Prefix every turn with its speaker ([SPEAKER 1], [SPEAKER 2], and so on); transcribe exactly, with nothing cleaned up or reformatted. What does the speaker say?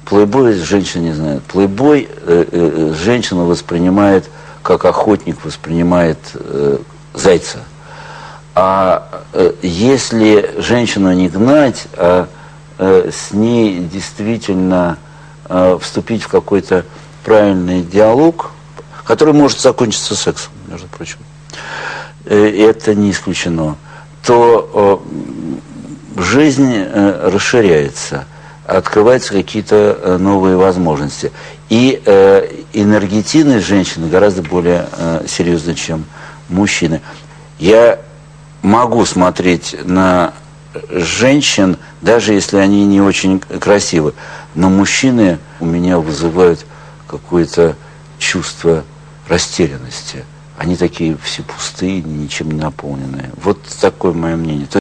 [SPEAKER 1] плейбой женщина не знает. Плейбой э, э, женщина воспринимает, как охотник воспринимает э, зайца. А э, если женщину не гнать, а э, с ней действительно э, вступить в какой-то правильный диалог, который может закончиться сексом, между прочим, э, это не исключено, то э, жизнь э, расширяется, открываются какие-то э, новые возможности. И э, энергетичность женщины гораздо более э, серьезна, чем мужчины. Я могу смотреть на женщин, даже если они не очень красивы, но мужчины у меня вызывают какое-то чувство растерянности. Они такие все пустые, ничем не наполненные. Вот такое мое мнение.